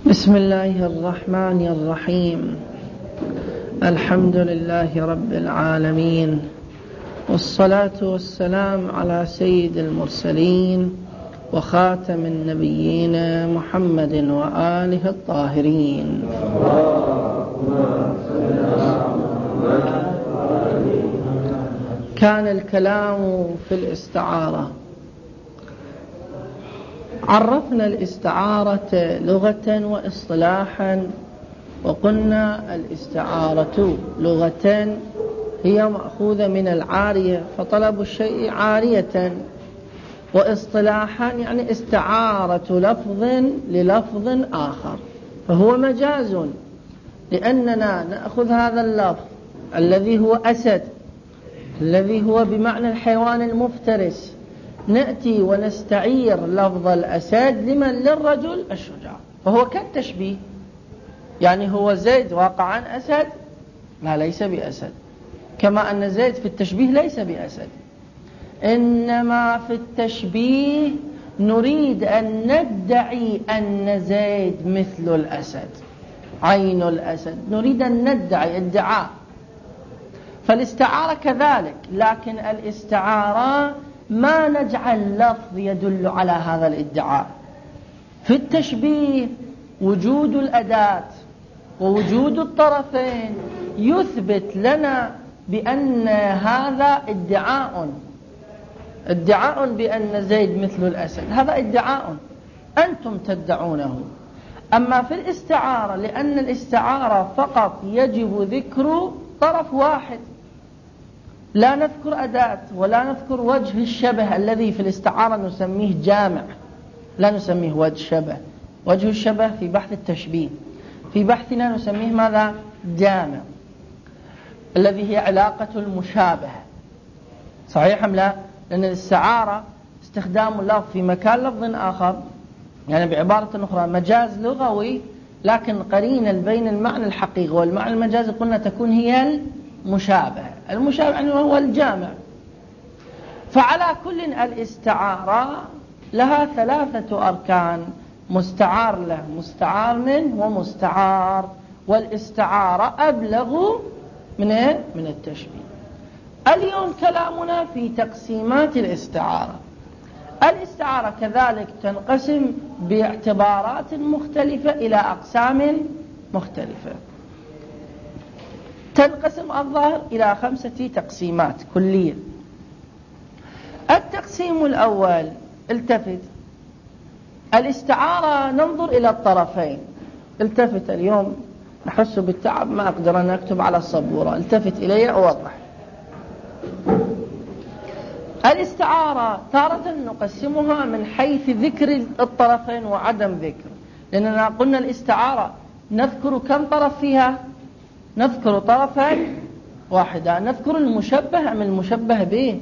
بسم الله الرحمن الرحيم. الحمد لله رب العالمين، والصلاة والسلام على سيد المرسلين وخاتم النبيين محمد وآله الطاهرين. كان الكلام في الاستعارة. عرفنا الاستعارة لغة واصطلاحا، وقلنا الاستعارة لغة هي مأخوذة من العارية، فطلب الشيء عارية، واصطلاحا يعني استعارة لفظ للفظ آخر، فهو مجاز، لأننا نأخذ هذا اللفظ الذي هو أسد، الذي هو بمعنى الحيوان المفترس، نأتي ونستعير لفظ الأسد للرجل الشجاع، فهو كالتشبيه. يعني هو زيد واقعا أسد؟ لا، ليس بأسد، كما أن زيد في التشبيه ليس بأسد، إنما في التشبيه نريد أن ندعي أن زيد مثل الأسد، عين الأسد، نريد أن ندعي ادعاء. فالاستعارة كذلك، لكن الاستعارة ما نجعل لفظ يدل على هذا الادعاء. في التشبيه وجود الأداة ووجود الطرفين يثبت لنا بأن هذا ادعاء بأن زيد مثل الأسد، هذا ادعاء أنتم تدعونه. أما في الاستعارة، لأن الاستعارة فقط يجب ذكر طرف واحد، لا نذكر أداة ولا نذكر وجه الشبه الذي في الاستعارة نسميه جامع، لا نسميه وجه شبه. وجه الشبه في بحث التشبيه، في بحثنا نسميه ماذا؟ جامع، الذي هي علاقة المشابه. صحيح أم لا؟ لأن الاستعارة استخدام اللفظ في مكان لفظ آخر، يعني بعبارة أخرى مجاز لغوي، لكن قرينة بين المعنى الحقيقي والمعنى المجازي قلنا تكون هي المشابه يعني هو الجامع. فعلى كل الاستعارة لها ثلاثة أركان: مستعار له، مستعار منه، ومستعار. والاستعارة أبلغ من التشبيه. اليوم كلامنا في تقسيمات الاستعارة. الاستعارة كذلك تنقسم باعتبارات مختلفة إلى أقسام مختلفة. تنقسم الظاهر إلى 5 تقسيمات كلية. التقسيم الأول، التفت، الاستعارة ننظر إلى الطرفين. التفت، اليوم نحس بالتعب، ما أقدر أن أكتب على السبورة، التفت إلي أوضح. الاستعارة تارة نقسمها من حيث ذكر الطرفين وعدم ذكر، لأننا قلنا الاستعارة نذكر كم طرف فيها؟ نذكر طرفا واحدا. نذكر المشبه أم المشبه به؟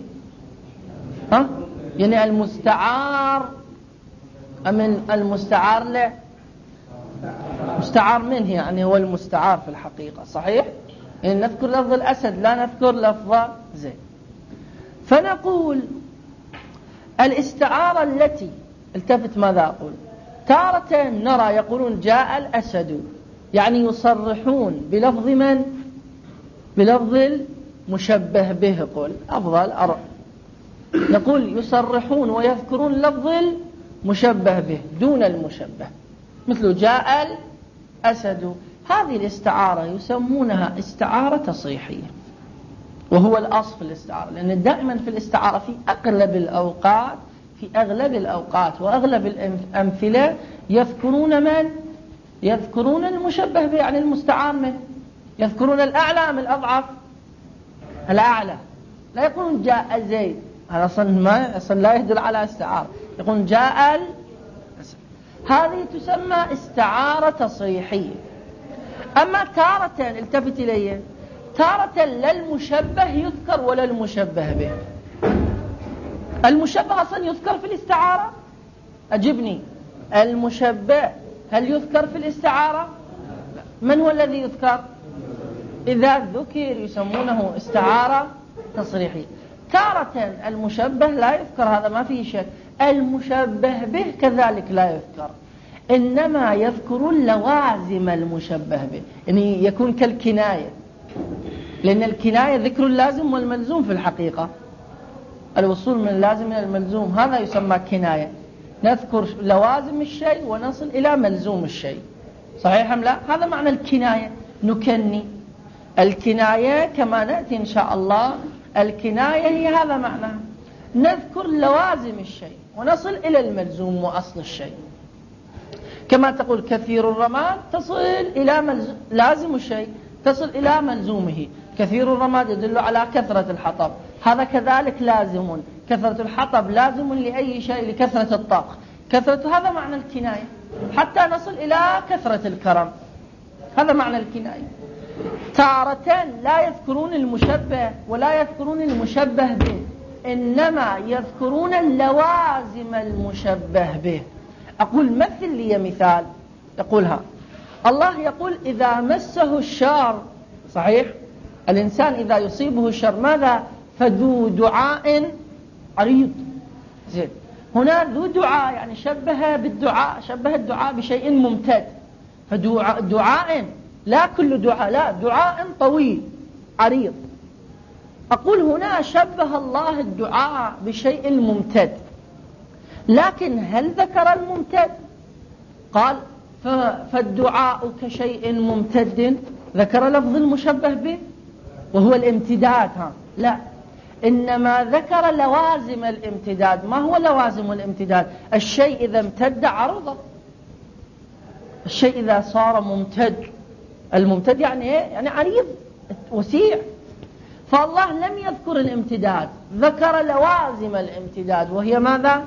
يعني المستعار أم المستعار له؟ مستعار منه، يعني هو المستعار في الحقيقة. صحيح؟ يعني نذكر لفظ الأسد، لا نذكر لفظ زيد. فنقول الاستعارة التي، التفت ماذا أقول؟ تارة نرى يقولون جاء الأسد، يعني يصرحون بلفظ من؟ بلفظ المشبه به. قل أفضل نقول يصرحون ويذكرون لفظ المشبه به دون المشبه، مثل جاء الأسد. هذه الاستعارة يسمونها استعارة تصريحية، وهو الأصل في الاستعارة، لأن دائما في الاستعارة في أغلب الأوقات وأغلب الأمثلة يذكرون من؟ يذكرون المشبه به، يعني المستعار منه. يذكرون الأعلى من الأضعف؟ الأعلى. لا يقولون جاء زيد، هذا أصلا لا يدل على استعارة. يقولون جاء الأسد. هذه تسمى استعارة تصريحية. أما تارة، التفت إليه، تارة لا المشبه يذكر ولا المشبه به. المشبه أصلا يذكر في الاستعارة؟ أجبني، المشبه هل يذكر في الاستعارة؟ لا. من هو الذي يذكر؟ إذا ذكر يسمونه استعارة تصريحية. تارة المشبه لا يذكر، هذا ما فيه شك. المشبه به كذلك لا يذكر. إنما يذكرون لوازم المشبه به، يعني يكون كالكناية، لأن الكناية ذكر اللازم والملزوم في الحقيقة. الوصول من اللازم إلى الملزوم هذا يسمى كناية، نذكر لوازم الشيء ونصل إلى ملزوم الشيء. صحيح أم لا؟ هذا معنى الكناية. نكني الكناية كما نأتي إن شاء الله. الكناية هي هذا معنى، نذكر لوازم الشيء ونصل إلى الملزوم وأصل الشيء. كما تقول كثير الرماد تصل إلى لازم الشيء، تصل إلى ملزومه. كثير الرماد يدل على كثرة الحطب، هذا كذلك لازم. كثرة الحطب لازم لأي شيء، لكثرة الطاق. كثرة هذا معنى الكناية، حتى نصل إلى كثرة الكرم. هذا معنى الكناية. تارة لا يذكرون المشبه ولا يذكرون المشبه به، إنما يذكرون اللوازم المشبه به. أقول مثل لي مثال. يقولها الله يقول إذا مسه الشر، صحيح؟ الإنسان إذا يصيبه الشر ماذا؟ فذو دعاء عريض. زين، هنا ذو دعاء يعني شبه بالدعاء، شبه الدعاء بشيء ممتد. فدعاء لا كل دعاء، لا، دعاء طويل عريض. أقول هنا شبه الله الدعاء بشيء ممتد، لكن هل ذكر الممتد؟ قال فالدعاء كشيء ممتد، ذكر لفظ المشبه به وهو الامتداد. لا، إنما ذكر لوازم الامتداد. ما هو لوازم الامتداد؟ الشيء إذا امتد عرضه، الشيء إذا صار ممتد. الممتد يعني إيه؟ يعني عريض وسيع. فالله لم يذكر الامتداد، ذكر لوازم الامتداد، وهي ماذا؟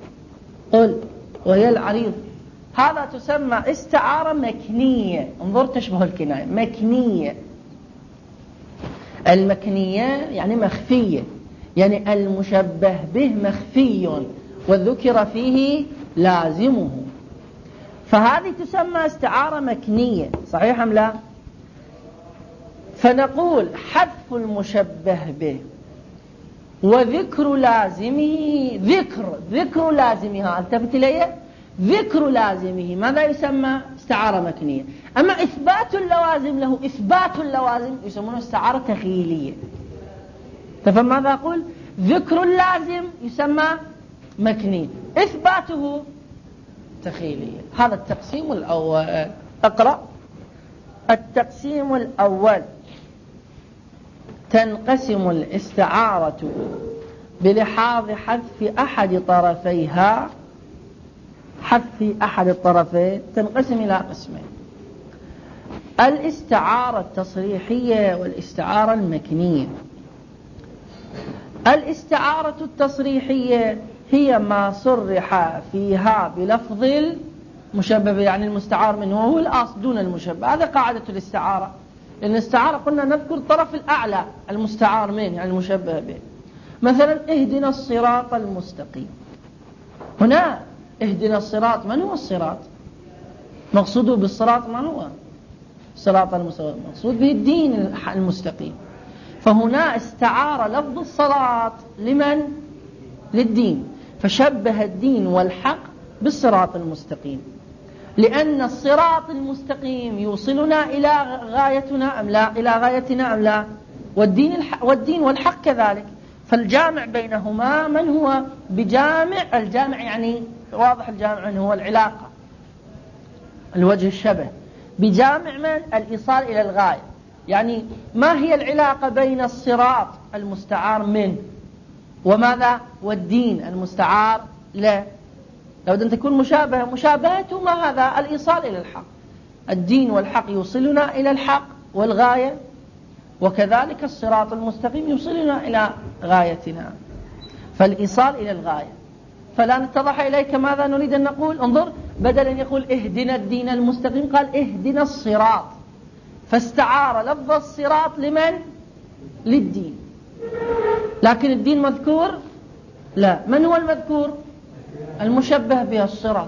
قل وهي العريض. هذا تسمى استعارة مكنية. انظر، تشبه الكناية. مكنية. المكنية يعني مخفية، يعني المشبه به مخفي وذكر فيه لازمه، فهذه تسمى استعارة مكنية. صحيح أم لا؟ فنقول حذف المشبه به وذكر لازمه. ذكر لازمها، التفت إليه، ذكر لازمه ماذا يسمى؟ استعارة مكنية. أما إثبات اللوازم له، إثبات اللوازم يسمونه استعارة تخيلية. تفهم ماذا أقول؟ ذكر اللازم يسمى مكني، إثباته تخيلية. هذا التقسيم الأول. اقرأ. التقسيم الأول: تنقسم الاستعارة بلحاظ حذف أحد طرفيها. حذف أحد الطرفين تنقسم إلى قسمين: الاستعارة التصريحية والاستعارة المكنية. الاستعارة التصريحية هي ما صرح فيها بلفظ المشبه، يعني المستعار منه وهو الأصل دون المشبه. هذا قاعدة الاستعارة. لأن الاستعارة قلنا نذكر الطرف الأعلى المستعار منه يعني المشبه به. مثلا اهدنا الصراط المستقيم. هنا اهدنا الصراط، من هو الصراط؟ مقصوده بالصراط ما هو؟ الصراط المستقيم مقصود به الدين المستقيم. فهنا استعار لفظ الصراط لمن؟ للدين، فشبه الدين والحق بالصراط المستقيم، لأن الصراط المستقيم يوصلنا إلى غايتنا أم لا؟ إلى غايتنا أم لا؟ والدين والحق كذلك. فالجامع بينهما من هو؟ بجامع. الجامع يعني واضح، الجامع هو العلاقة، الوجه الشبه. بجامع من؟ الإيصال إلى الغاية. يعني ما هي العلاقة بين الصراط المستعار منه وماذا؟ والدين المستعار له؟ لابد أن تكون مشابهة. مشابهته ما هذا؟ الإيصال إلى الحق. الدين والحق يوصلنا إلى الحق والغاية، وكذلك الصراط المستقيم يوصلنا إلى غايتنا، فالإيصال إلى الغاية. فلا نتضح إليك ماذا نريد أن نقول. انظر، بدل أن يقول اهدنا الدين المستقيم قال اهدنا الصراط، فاستعار لفظ الصراط لمن؟ للدين. لكن الدين مذكور؟ لا. من هو المذكور؟ المشبه به الصراط.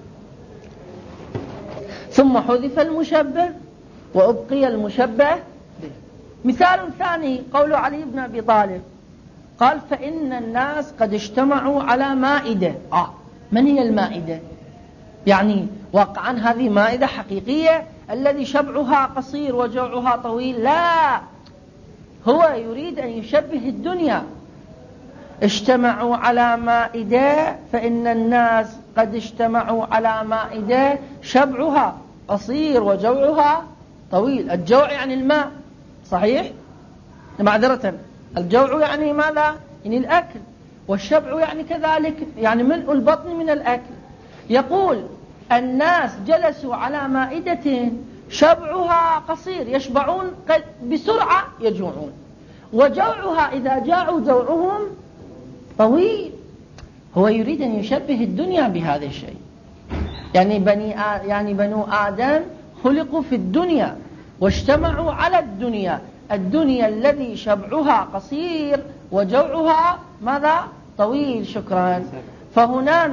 ثم حذف المشبه وأبقي المشبه به. مثال ثاني قول علي بن أبي طالب قال فإن الناس قد اجتمعوا على مائدة. من هي المائدة؟ يعني واقعا هذه مائدة حقيقية الذي شبعها قصير وجوعها طويل؟ لا، هو يريد أن يشبه الدنيا. اجتمعوا على مائدة، فإن الناس قد اجتمعوا على مائدة شبعها قصير وجوعها طويل. الجوع يعني الماء، صحيح؟ معذرة، الجوع يعني ماذا؟ يعني الأكل، والشبع يعني كذلك، يعني ملء البطن من الأكل. يقول الناس جلسوا على مائدة شبعها قصير، يشبعون بسرعة يجوعون، وجوعها إذا جاعوا جوعهم طويل. هو يريد أن يشبه الدنيا بهذا الشيء. يعني بنو آدم خلقوا في الدنيا واجتمعوا على الدنيا، الدنيا الذي شبعها قصير وجوعها ماذا؟ طويل. شكرا. فهنا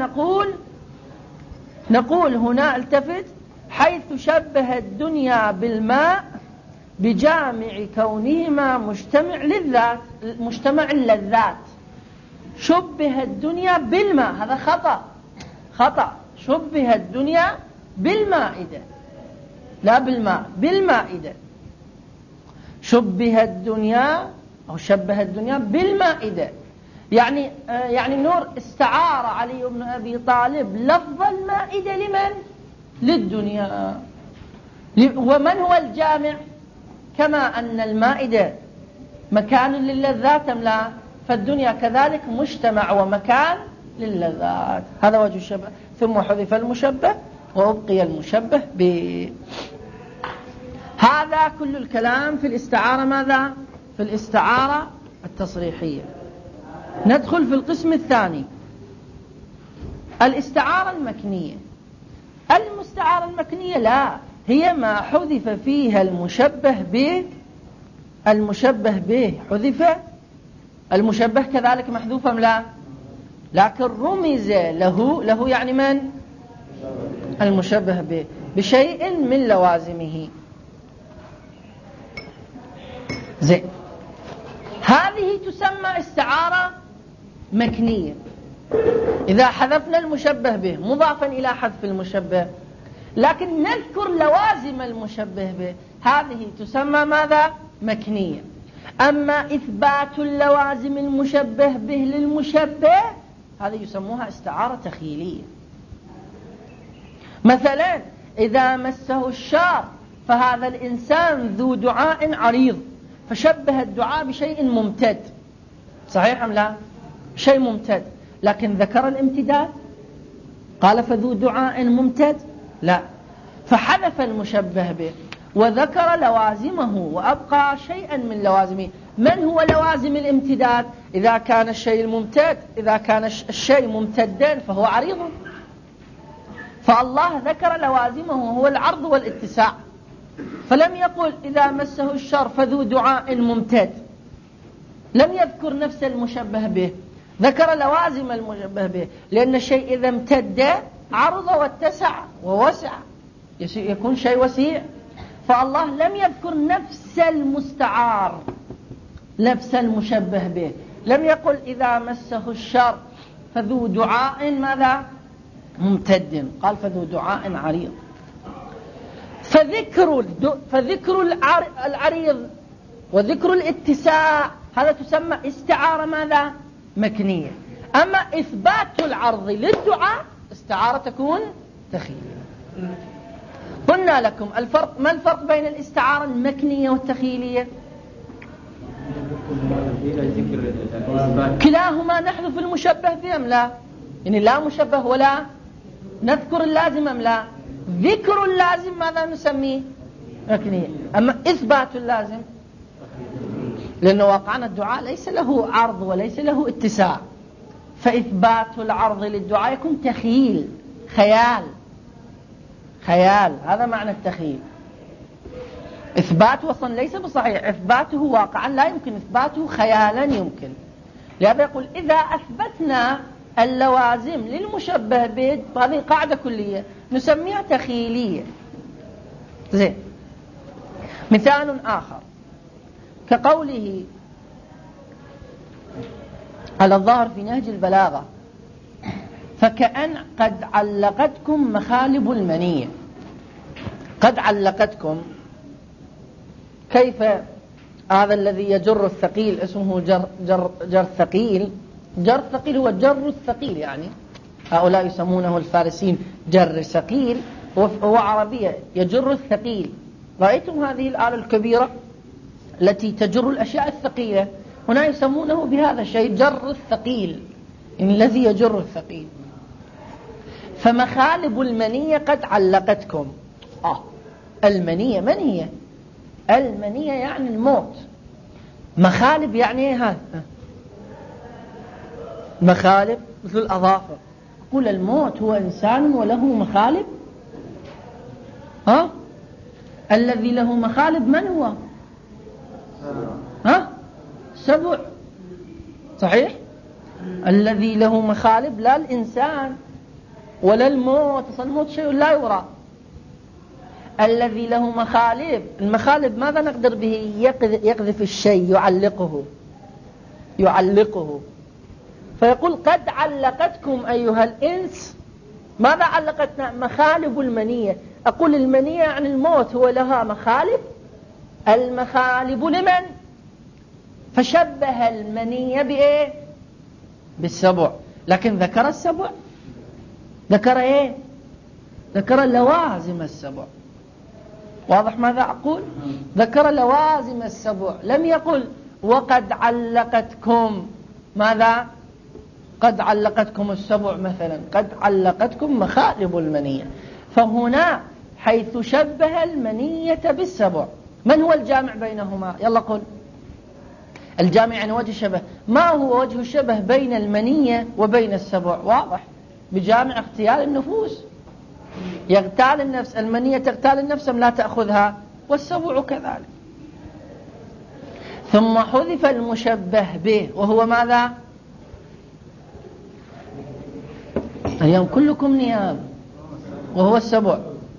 نقول هنا التفت، حيث شبه الدنيا بالماء بجامع كونهما مجتمع اللذات. شبه الدنيا بالماء، هذا خطأ. شبه الدنيا بالمائدة، لا بالماء، بالمائدة. شبه الدنيا أو شبه الدنيا بالمائدة، يعني نور استعار علي بن أبي طالب لفظ المائدة لمن؟ للدنيا. ومن هو الجامع؟ كما أن المائدة مكان للذات أم لا، فالدنيا كذلك مجتمع ومكان للذات. هذا وجه الشبه. ثم حذف المشبه وأبقي المشبه به. هذا كل الكلام في الاستعارة. ماذا؟ في الاستعارة التصريحية. ندخل في القسم الثاني، الاستعارة المكنية. المستعارة المكنية لا، هي ما حذف فيها المشبه به حذف، المشبه كذلك محذوف أم لا؟ لكن رمز له يعني من؟ المشبه به بشيء من لوازمه. زين، هذه تسمى استعارة مكنية. إذا حذفنا المشبه به مضافا إلى حذف المشبه، لكن نذكر لوازم المشبه به، هذه تسمى ماذا؟ مكنية. أما إثبات اللوازم المشبه به للمشبه، هذه يسموها استعارة تخيلية. مثلا إذا مسه الشر فهذا الإنسان ذو دعاء عريض، فشبه الدعاء بشيء ممتد، صحيح أم لا؟ شيء ممتد، لكن ذكر الامتداد؟ قال فذو دعاء ممتد؟ لا، فحذف المشبه به وذكر لوازمه وأبقى شيئا من لوازمه. من هو لوازم الامتداد؟ إذا كان الشيء ممتدا فهو عريض، فالله ذكر لوازمه هو العرض والاتساع، فلم يقل إذا مسه الشر فذو دعاء ممتد، لم يذكر نفس المشبه به، ذكر لوازم المشبه به، لأن الشيء إذا امتد عرض واتسع ووسع، يكون شيء وسيع. فالله لم يذكر نفس المستعار، نفس المشبه به، لم يقل إذا مسه الشر فذو دعاء ماذا؟ ممتد، قال فذو دعاء عريض. فذكر العريض وذكر الاتساع هذا تسمى استعارة ماذا؟ مكنية. أما إثبات العرض للدعاء استعارة تكون تخيلية. قلنا لكم الفرق، ما الفرق بين الاستعارة المكنية والتخيلية؟ كلاهما نحذف المشبه به أم لا؟ يعني لا مشبه ولا نذكر اللازم أم لا؟ ذكر اللازم ماذا نسميه؟ مكنية. أما إثبات اللازم، لأنه واقعنا الدعاء ليس له عرض وليس له اتساع، فإثبات العرض للدعاء يكون تخيل، خيال، هذا معنى التخيل. إثباته أصلا ليس بصحيح، إثباته واقعا لا يمكن، إثباته خيالا يمكن. لهذا يقول إذا أثبتنا اللوازم للمشبه به، هذه قاعدة كلية نسميها تخيلية. زين، مثال آخر كقوله على الظاهر في نهج البلاغة، كأن قد علقتكم مخالب المنية. قد علقتكم، كيف هذا الذي يجر الثقيل اسمه جر ثقيل. جر ثقيل هو جر الثقيل، يعني هؤلاء يسمونه الفارسيين جر ثقيل، هو عربية يجر الثقيل. رأيتم هذه الآلة الكبيرة التي تجر الأشياء الثقيلة؟ هنا يسمونه بهذا الشيء جر الثقيل، الذي يجر الثقيل. فمخالب المنية قد علقتكم. المنية من هي؟ المنية يعني الموت. مخالب يعني ايه هذا؟ مخالب مثل الأظافر. قل الموت هو إنسان وله مخالب؟ الذي له مخالب من هو؟ سبع. صحيح. الذي له مخالب لا الإنسان ولا الموت، الموت شيء لا يرى. الذي له مخالب، المخالب ماذا نقدر به؟ يقذف الشيء، يعلقه. فيقول قد علقتكم أيها الإنس. ماذا علقتنا؟ مخالب المنية. أقول المنية يعني الموت هو لها مخالب. المخالب لمن؟ فشبه المنية بإيه؟ بالسبع. لكن ذكر السبع، ذكر إيه؟ ذكر لوازم السبع. واضح ماذا أقول؟ ذكر لوازم السبع، لم يقل وقد علقتكم. ماذا؟ قد علقتكم السبع مثلا، قد علقتكم مخالب المنية. فهنا حيث شبه المنية بالسبع، من هو الجامع بينهما؟ يلا قل. الجامع يعني وجه الشبه. ما هو وجه الشبه بين المنية وبين السبع؟ واضح، بجامع اغتيال النفوس. يغتال النفس، المنية تغتال النفس أم لا تأخذها؟ والسبع كذلك. ثم حذف المشبه به، وهو ماذا؟ اليوم كلكم نيام، وهو السبع.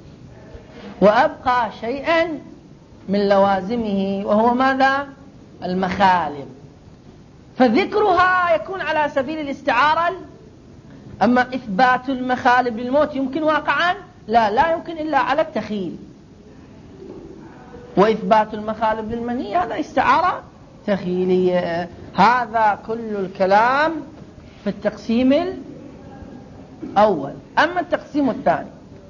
وأبقى شيئا من لوازمه، وهو ماذا؟ المخالب. فذكرها يكون على سبيل الاستعارة. أما إثبات المخالب للموت يمكن واقعا؟ لا يمكن إلا على التخيل. وإثبات المخالب للمنية هذا استعارة تخيلية. هذا كل الكلام في التقسيم الأول. أما التقسيم الثاني،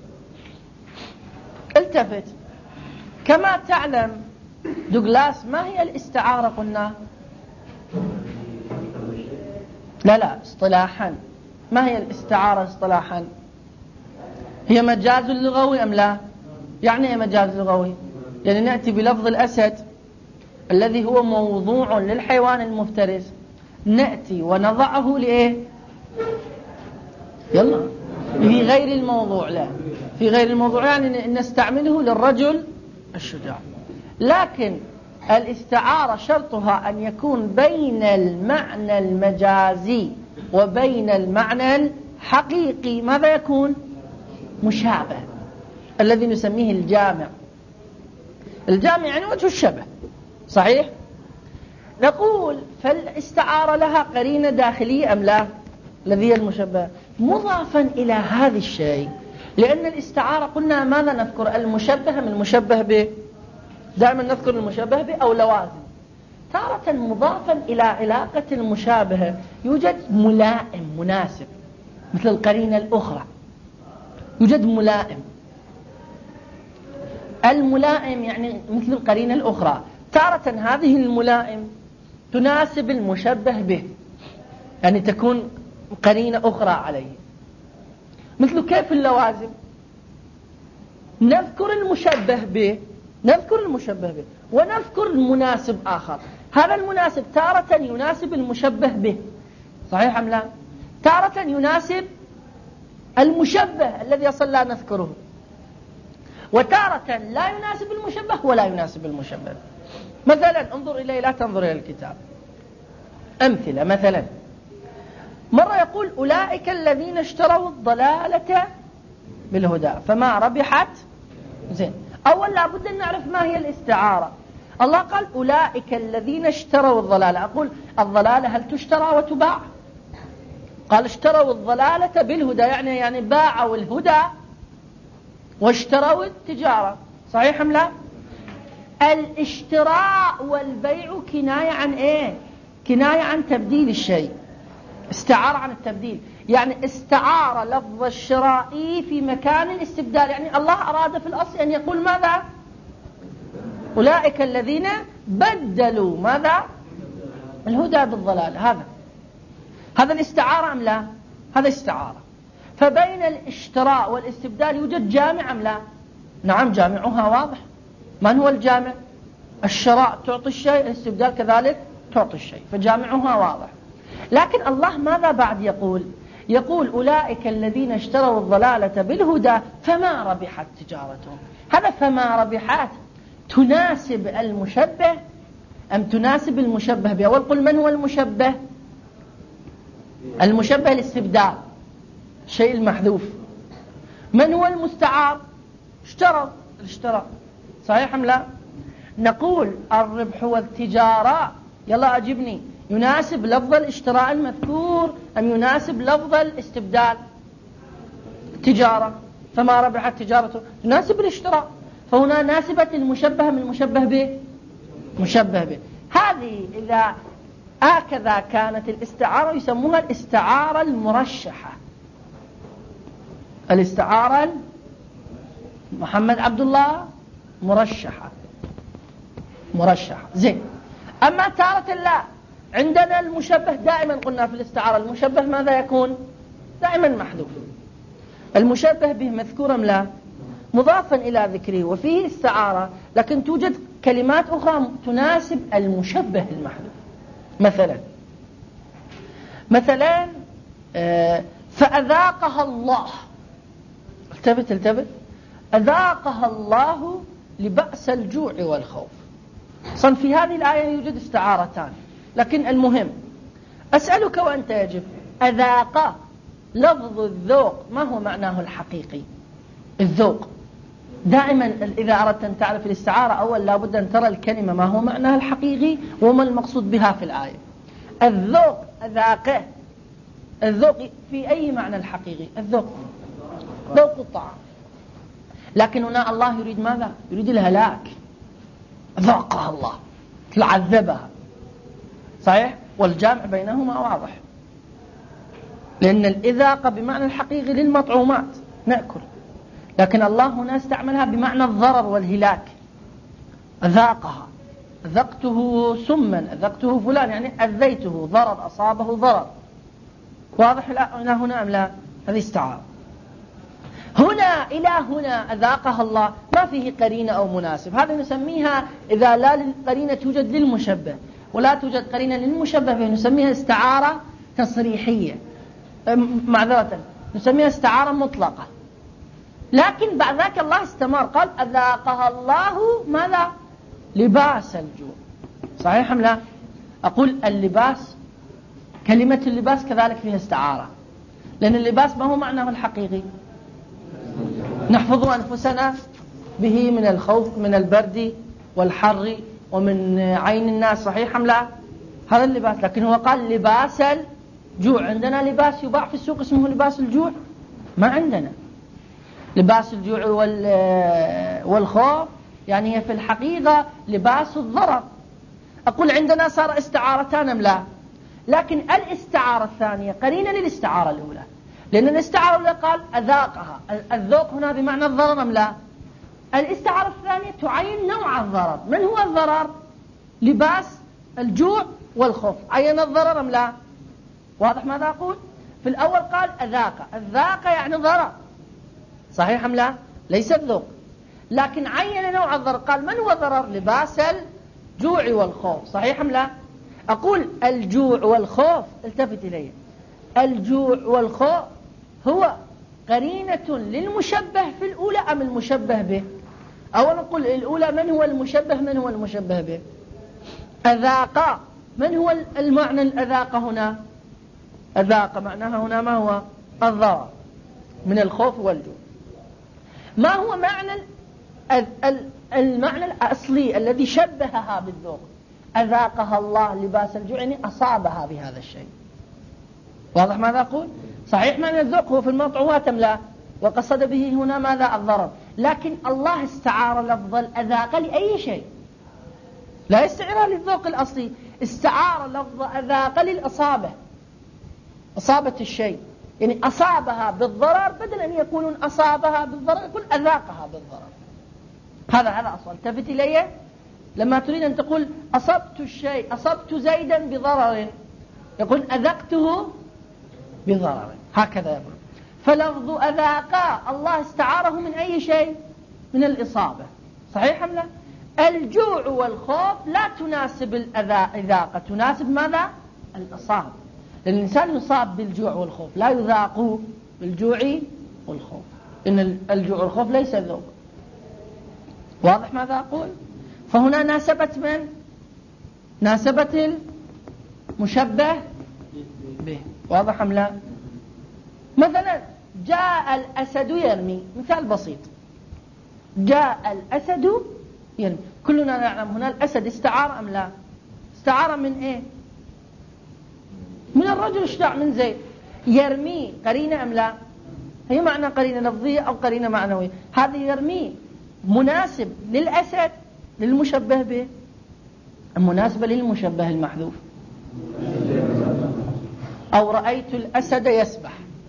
التفت. كما تعلم دوغلاس، ما هي الاستعارة قلنا؟ لا اصطلاحا، ما هي الاستعارة اصطلاحا؟ هي مجاز لغوي أم لا؟ يعني ايه مجاز لغوي؟ يعني نأتي بلفظ الأسد الذي هو موضوع للحيوان المفترس، نأتي ونضعه لإيه؟ يلا في غير الموضوع. لا، في غير الموضوع يعني نستعمله للرجل الشجاع. لكن الاستعارة شرطها أن يكون بين المعنى المجازي وبين المعنى الحقيقي ماذا يكون؟ مشابه، الذي نسميه الجامع. الجامع يعني وجه الشبه. صحيح؟ نقول فالاستعارة لها قرينة داخلية أم لا؟ الذي هي المشبه مضافا إلى هذا الشيء. لأن الاستعارة قلنا ماذا نذكر؟ المشبه من المشبه به. دائما نذكر المشبه به أو لوازم. تارة مضافا إلى علاقة المشابهة يوجد ملائم مناسب مثل القرينة الأخرى. يوجد ملائم. الملائم يعني مثل القرينة الأخرى. تارة هذه الملائم تناسب المشبه به، يعني تكون قرينة أخرى عليه. مثل كيف اللوازم؟ نذكر المشبه به ونذكر المناسب آخر. هذا المناسب تارة يناسب المشبه به، صحيح أم لا؟ تارة يناسب المشبه الذي أصلا لا نذكره، وتارة لا يناسب المشبه ولا يناسب المشبه. مثلا انظر إليه، لا تنظر إلى الكتاب. أمثلة. مثلا مرة يقول أولئك الذين اشتروا الضلالة بالهدى فما ربحت. زين، أول لابد أن نعرف ما هي الاستعارة. الله قال أولئك الذين اشتروا الضلالة. أقول الضلالة هل تشترى وتباع؟ قال اشتروا الضلالة بالهدى، يعني باعوا الهدى واشتروا التجارة. صحيح أم لا؟ الاشتراء والبيع كناية عن ايه؟ كناية عن تبديل الشيء، استعارة عن التبديل. يعني استعار لفظ الشراء في مكان الاستبدال. يعني الله أراد في الأصل أن يقول ماذا؟ أولئك الذين بدلوا ماذا؟ الهدى بالضلال. هذا الاستعارة أم لا؟ هذا استعارة. فبين الاشتراء والاستبدال يوجد جامع أم لا؟ نعم، جامعها واضح. من هو الجامع؟ الشراء تعطي الشيء، الاستبدال كذلك تعطي الشيء، فجامعها واضح. لكن الله ماذا بعد يقول أولئك الذين اشتروا الضلالة بالهدى فما ربحت تجارتهم. هذا فما ربحت تناسب المشبه أم تناسب المشبه به؟ وقل من هو المشبه؟ المشبه الاستبدال، الشيء المحذوف. من هو المستعار؟ الاشتراء. صحيح أم لا؟ نقول الربح والتجارة، يلا أجبني، يناسب لفظ الاشتراء المذكور أم يناسب لفظ الاستبدال؟ تجارة، فما ربحت تجارته تناسب الاشتراء، فهنا ناسبت المشبه من المشبه به، مشبه به. هذه إذا هكذا كانت الاستعارة يسموها الاستعارة المرشحة. الاستعارة محمد عبد الله مرشحة زين. أما تارة لا، عندنا المشبه دائما قلنا في الاستعارة المشبه ماذا يكون؟ دائما محذوف. المشبه به مذكور أم لا؟ مضافا إلى ذكره وفيه استعارة، لكن توجد كلمات أخرى تناسب المشبه المحذوف. مثلا فأذاقها الله، التفت، أذاقها الله لبأس الجوع والخوف. صن في هذه الآية يوجد استعارتان، لكن المهم أسألك وأنت يجب، أذاق لفظ الذوق ما هو معناه الحقيقي؟ الذوق دائما إذا أردت أن تعرف الاستعارة أول لابد أن ترى الكلمة ما هو معناها الحقيقي وما المقصود بها في الآية. الذوق أذاقه، الذوق في أي معنى الحقيقي؟ الذوق ذوق الطعام، لكن هنا الله يريد ماذا؟ يريد الهلاك. ذاقها الله، تعذبها. صحيح؟ والجامع بينهما واضح، لأن الإذاقة بمعنى الحقيقي للمطعومات نأكل، لكن الله هنا استعملها بمعنى الضرر والهلاك. أذاقها، أذقته سما، أذقته فلان، يعني أذيته، ضرر أصابه ضرر. واضح هنا أم لا؟ هذه استعارة. هنا إلى هنا أذاقها الله ما فيه قرينة أو مناسب، هذا نسميها إذا لا القرينة توجد للمشبه ولا توجد قرينة للمشبه به نسميها استعارة تصريحية، معذرة نسميها استعارة مطلقة. لكن بعد ذاك الله استمر قال أذاقها الله ماذا؟ لباس الجوع. صحيح أم لا؟ أقول اللباس، كلمة اللباس كذلك فيها استعارة، لأن اللباس ما هو معناه الحقيقي؟ نحفظ أنفسنا به من الخوف من البرد والحر ومن عين الناس. صحيح أم لا؟ هذا اللباس، لكن هو قال لباس الجوع. عندنا لباس يباع في السوق اسمه لباس الجوع؟ ما عندنا. لباس الجوع والخوف يعني هي في الحقيقة لباس الضرر. أقول عندنا صار استعارتان أم لا؟ لكن الاستعارة الثانية قرينة للاستعارة الأولى، لأن الاستعارة الأولى قال أذاقها، الذوق هنا بمعنى الضرر أم لا؟ الاستعارة الثانية تعين نوع الضرر. من هو الضرر؟ لباس الجوع والخوف، عين الضرر أم لا؟ واضح ماذا أقول؟ في الأول قال أذاق، الذاق يعني ضرر. صحيح أم لا؟ ليس الذوق، لكن عين نوع الضرر، قال من هو ضرر؟ لباس الجوع والخوف. صحيح أم لا؟ أقول الجوع والخوف، التفت إلي، الجوع والخوف هو قرينة للمشبه في الأولى أم المشبه به؟ أو نقول الأولى من هو المشبه، من هو المشبه به؟ أذاق، من هو المعنى الأذاق هنا؟ أذاق معناها هنا ما هو؟ الضرر من الخوف والجوع. ما هو معنى المعنى الأصلي الذي شبهها بالذوق؟ أذاقها الله لباس الجوع، يعني أصابها بهذا الشيء. واضح ماذا أقول؟ صحيح معنى الذوق هو في المطعومات أم لا؟ وقصد به هنا ماذا؟ الضرر. لكن الله استعار لفظ الأذاق لأي شيء، لا يستعيرها للذوق الأصلي، استعار لفظ أذاق للأصابة، أصابة الشيء، يعني أصابها بالضرر، بدل أن يقولون أصابها بالضرر يقول أذاقها بالضرر. هذا أصل. التفت إليه لما تريد أن تقول أصبت الشيء، أصبت زيدا بضرر، يقول أذقته بضرر، هكذا يقول. فلفظ أذاق الله استعاره من أي شيء؟ من الإصابة. صحيح أم لا؟ الجوع والخوف لا تناسب الإذاقة، تناسب ماذا؟ الإصابة. لأن الإنسان يصاب بالجوع والخوف، لا يذاق بالجوع والخوف، إن الجوع والخوف ليس ذوق. واضح ماذا أقول؟ فهنا ناسبت من؟ ناسبت المشبه به. واضح أم لا؟ مثلا جاء الأسد يرمي، مثال بسيط، جاء الأسد يرمي، كلنا نعلم هنا الأسد استعار أم لا؟ استعار من إيه؟ من الرجل، اشتاع من زيد. يرمي قرينة أم لا؟ هي معنى قرينة لفظية أو قرينة معنوية. هذه يرمي مناسب للأسد للمشبه به، المناسبة للمشبه المحذوف. أو رأيت الأسد يسبح،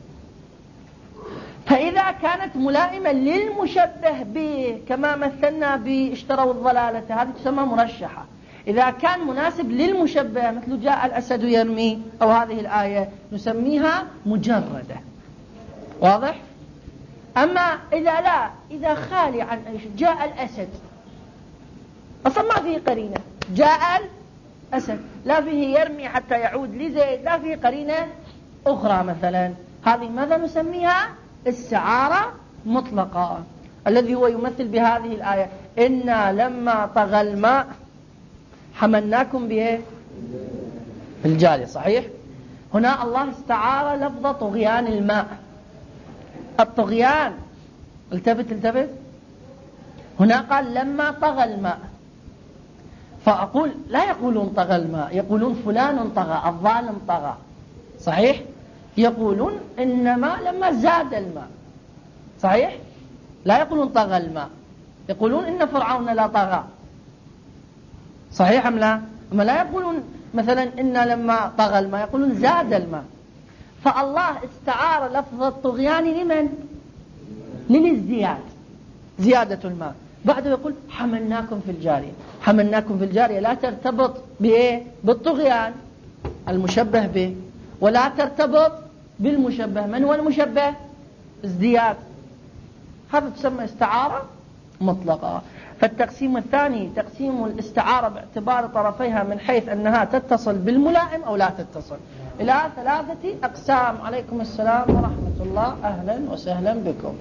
فإذا كانت ملائمة للمشبه به كما مثلنا باشتروا الضلالة، هذه تسمى مرشحة. إذا كان مناسب للمشبه مثل جاء الأسد يرمي أو هذه الآية نسميها مجردة. واضح؟ أما إذا لا، إذا خالي عن أي شيء، جاء الأسد أصلا ما فيه قرينة، جاء الأسد لا فيه يرمي حتى يعود لزيد، لا فيه قرينة أخرى مثلا، هذه ماذا نسميها؟ استعارة مطلقة، الذي هو يمثل بهذه الآية إنا لما طغى الماء حملناكم به في الجارية. صحيح؟ هنا الله استعار لفظ طغيان الماء، الطغيان. التفت هنا قال لما طغى الماء، فأقول لا يقولون طغى الماء، يقولون فلان طغى، الظالم طغى. صحيح؟ يقولون إنما لما زاد الماء. صحيح؟ لا يقولون طغى الماء، يقولون إن فرعون لا طغى. صحيح أم لا؟ أما لا يقولون مثلا إن لما طغى الماء، يقولون زاد الماء. فالله استعار لفظ الطغيان لمن؟ للازدياد، زيادة الماء. بعده يقول حملناكم في الجارية. حملناكم في الجارية لا ترتبط بإيه؟ بالطغيان المشبه به، ولا ترتبط بالمشبه. من هو المشبه؟ ازدياد. هذا تسمى استعارة مطلقة. فالتقسيم الثاني تقسيم الاستعارة باعتبار طرفيها من حيث أنها تتصل بالملائم أو لا تتصل، إلى 3 أقسام. عليكم السلام ورحمة الله، أهلا وسهلا بكم.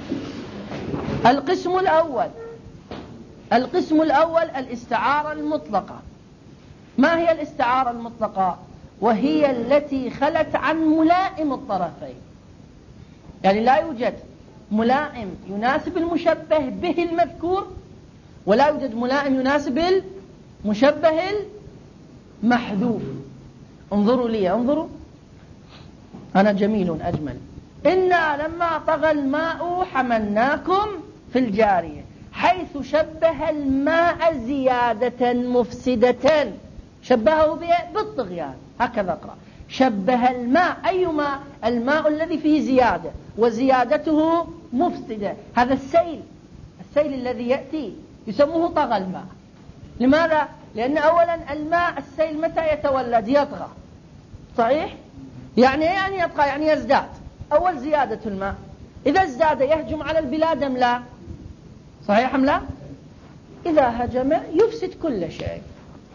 القسم الأول الاستعارة المطلقة. ما هي الاستعارة المطلقة؟ وهي التي خلت عن ملائم الطرفين، يعني لا يوجد ملائم يناسب المشبه به المذكور، ولا يوجد ملائم يناسب المشبه المحذوف. انظروا لي، انظروا، أنا جميل أجمل. إنا لما طغى الماء حملناكم في الجارية، حيث شبه الماء زيادة مفسدة، شبهه بالطغيان. هكذا اقرأ، شبه الماء، أي ماء؟ الماء الذي فيه زيادة، وزيادته مفسدة. هذا السيل الذي يأتي يسموه طغى الماء. لماذا؟ لأن أولا الماء السيل متى يتولد؟ يطغى. صحيح؟ يعني يطغى، يعني يزداد. أول زيادة الماء، إذا ازداد يهجم على البلاد أم لا؟ صحيح أم لا؟ إذا هجم يفسد كل شيء.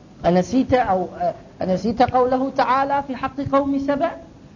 أنسيت قوله تعالى في حق قوم سبأ؟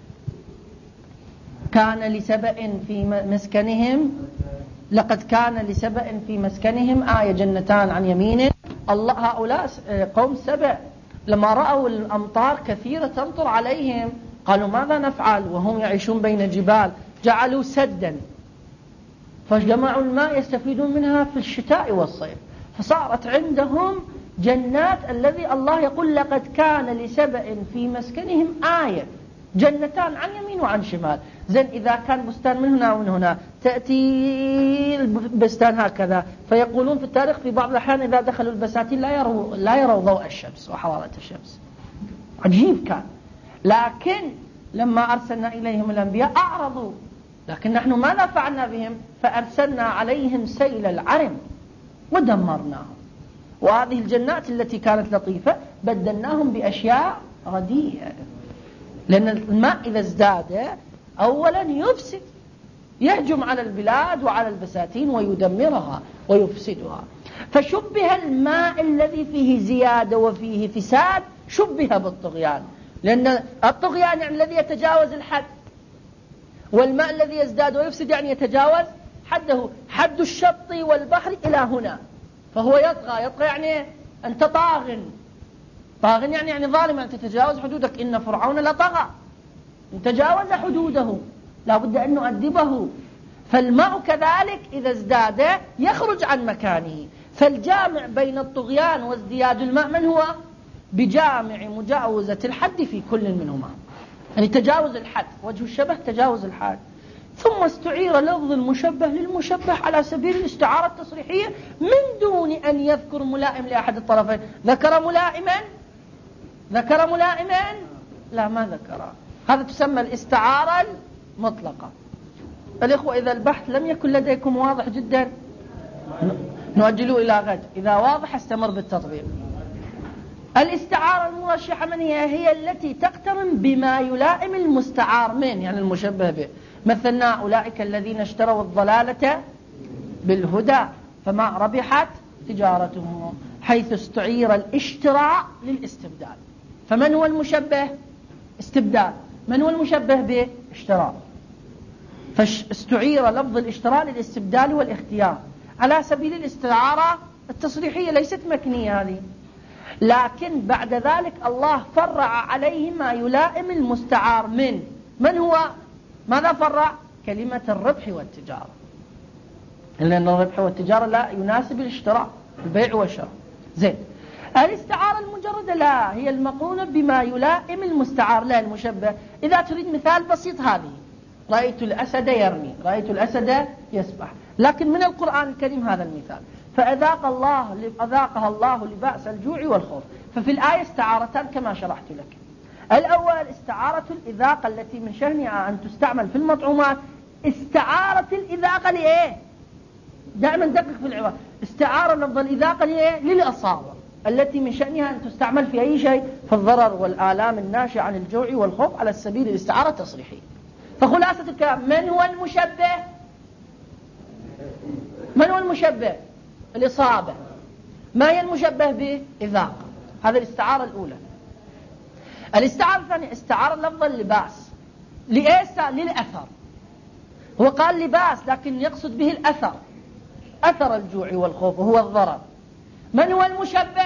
كان لسبأ في مسكنهم، لقد كان لسبأ في مسكنهم آية جنتان عن يمين. الله، هؤلاء قوم سبأ لما رأوا الأمطار كثيرة تمطر عليهم قالوا ماذا نفعل وهم يعيشون بين جبال؟ جعلوا سدا، فجمعوا الماء يستفيدون منها في الشتاء والصيف، فصارت عندهم جنات. الذي الله يقول لقد كان لسبأ في مسكنهم آية، جنتان عن يمين وعن شمال. زين إذا كان بستان من هنا ومن هنا، تأتي البستان هكذا، فيقولون في التاريخ في بعض الأحيان إذا دخلوا البساتين لا يروا ضوء الشمس وحرارة الشمس. عجيب كان. لكن لما أرسلنا إليهم الأنبياء أعرضوا، لكن نحن ماذا فعلنا بهم؟ فأرسلنا عليهم سيل العرم ودمرناهم. وهذه الجنات التي كانت لطيفة بدلناهم بأشياء رديئة، لأن الماء إذا ازداد أولا يفسد، يهجم على البلاد وعلى البساتين ويدمرها ويفسدها. فشبه الماء الذي فيه زيادة وفيه فساد شبه بالطغيان، لأن الطغيان يعني الذي يتجاوز الحد، والماء الذي يزداد ويفسد يعني يتجاوز حده. حد الشط والبحر إلى هنا، فهو يطغى يعني أنت طاغن يعني ظالم، أن تتجاوز حدودك. إن فرعون لطغى، إن تجاوز حدوده لا بد أن نؤدبه. فالماء كذلك إذا ازداد يخرج عن مكانه. فالجامع بين الطغيان وازدياد الماء من هو؟ بجامع مجاوزة الحد في كل منهما، يعني تجاوز الحد، وجه الشبه تجاوز الحد. ثم استعير لفظ المشبه للمشبه على سبيل الاستعارة التصريحية من دون أن يذكر ملائم لأحد الطرفين. ذكر ملائما؟ لا، ما ذكر. هذا تسمى الاستعارة المطلقة. الإخوة إذا البحث لم يكن لديكم واضح جدا نؤجله إلى غد، إذا واضح استمر بالتطبيق. الاستعارة المرشحة من هي التي تقترن بما يلائم المستعار من، يعني المشبه به. مثلنا أولئك الذين اشتروا الضلالة بالهدى فما ربحت تجارتهم، حيث استعير الاشتراء للاستبدال. فمن هو المشبه؟ استبدال. من هو المشبه به؟ اشتراء. فاستعير لفظ الاشتراء للاستبدال والاختيار على سبيل الاستعارة التصريحية، ليست مكنية هذه. لكن بعد ذلك الله فرع عليه ما يلائم المستعار من هو؟ ماذا فرع؟ كلمة الربح والتجارة، لأن الربح والتجارة لا يناسب الاشتراء، البيع والشراء. زين. الاستعارة المجردة لا، هي المقرونة بما يلائم المستعار لا المشبه. إذا تريد مثال بسيط هذه: رأيت الأسد يرمي، رأيت الأسد يسبح. لكن من القرآن الكريم هذا المثال. فأذاقها الله لبأس الجوع والخوف. ففي الآية استعارتان كما شرحت لك. الأول استعارة الإذاقة التي من شأنها أن تستعمل في المطعومات. استعارة الإذاقة لإيه؟ دائما دقق في العبارة. استعارة لفظ الإذاقة لإيه؟ للأصابع التي من شأنها أن تستعمل في أي شيء، في الضرر والآلام الناشئة عن الجوع والخوف على سبيل الاستعارة التصريحية. فخلاصة الكلام: من هو المشبه؟ من هو المشبه؟ الإصابة. ما هي المشبه به؟ إذاقة. هذا الاستعارة الأولى. الاستعارة الثانية استعارة لفظ اللباس. لإيه؟ للأثر. هو قال لباس لكن يقصد به الأثر، أثر الجوع والخوف وهو الضرر. من هو المشبه؟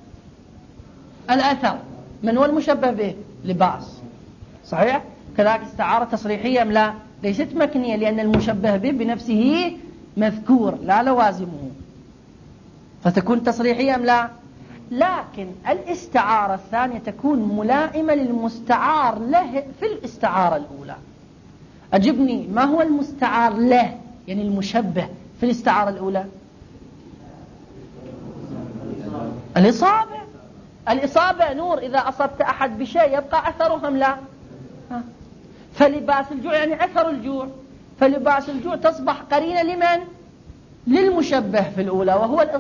الأثر. من هو المشبه به؟ لباس. صحيح؟ كذلك استعارة تصريحية أم لا؟ ليست مكنية، لأن المشبه به بنفسه مذكور لا لوازمه، فتكون تصريحية أم لا؟ لكن الاستعارة الثانية تكون ملائمة للمستعار له في الاستعارة الأولى. أجبني، ما هو المستعار له يعني المشبه في الاستعارة الأولى؟ الإصابة. الإصابة نور، إذا أصبت أحد بشيء يبقى أثره أم لا؟ فلباس الجوع يعني أثر الجوع، فلباس الجوع تصبح قرينة لمن؟ للمشبه في الأولى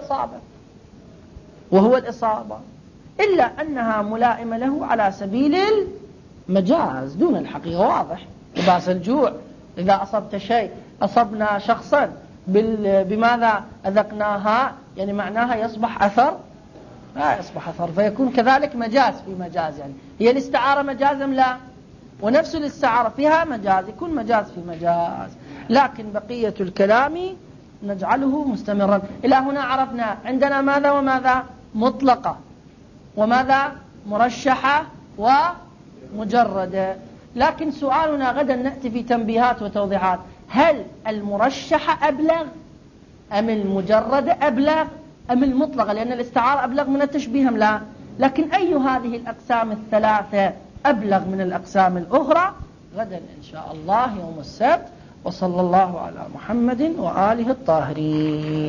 وهو الإصابة، إلا أنها ملائمة له على سبيل المجاز دون الحقيقة. واضح؟ لباس الجوع إذا أصبت شيء، أصبنا شخصا بماذا أذقناها، يعني معناها يصبح أثر؟ لا يصبح أثر، فيكون كذلك مجاز في مجاز. يعني هي الاستعارة مجاز أم لا؟ ونفس الاستعارة فيها مجاز، يكون مجاز في مجاز. لكن بقية الكلام نجعله مستمرا. إلى هنا عرفنا عندنا ماذا وماذا؟ مطلقة، وماذا؟ مرشحة ومجردة. لكن سؤالنا غدا نأتي في تنبيهات وتوضيحات: هل المرشحة أبلغ أم المجردة أبلغ أم المطلقة؟ لأن الاستعارة أبلغ من التشبيه أم لا؟ لكن أي هذه الأقسام الثلاثة أبلغ من الأقسام الأخرى غدا إن شاء الله يوم السبت. وصلى الله على محمد وآله الطاهرين.